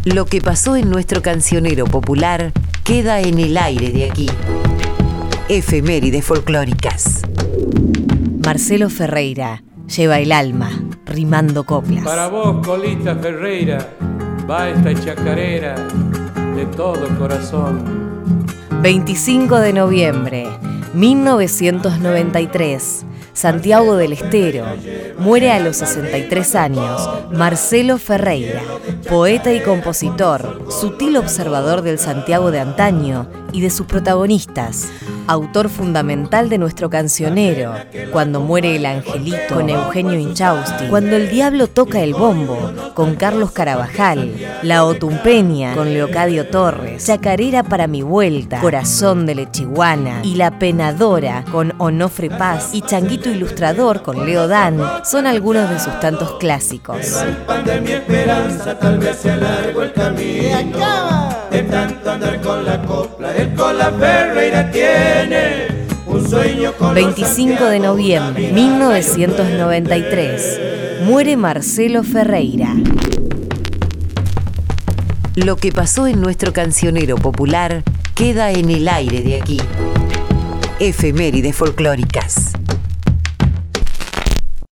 Lo que pasó en nuestro cancionero popular queda en el aire de aquí. Efemérides folclóricas. Marcelo Ferreira lleva el alma rimando coplas. Para vos, Colita Ferreira, va esta chacarera de todo corazón. 25 de noviembre, 1993. Santiago del Estero. Muere a los 63 años Marcelo Ferreira, poeta y compositor, sutil observador del Santiago de antaño y de sus protagonistas. Autor fundamental de nuestro cancionero, Cuando muere el angelito, con Eugenio Inchausti, Cuando el diablo toca el bombo, con Carlos Carabajal, La Otumpeña, con Leocadio Torres, Chacarera para mi vuelta, Corazón de Lechiguana y La Penadora, con Onofre Paz, y Changuito Ilustrador, con Leo Dan, son algunos de sus tantos clásicos. El pan de mi esperanza, tal vez sea largo el camino. De tanto andar con la copla, el Cola Ferreira tiene un sueño con 25 de noviembre, 1993. Muere Marcelo Ferreira. Lo que pasó en nuestro cancionero popular queda en el aire de aquí. Efemérides folclóricas.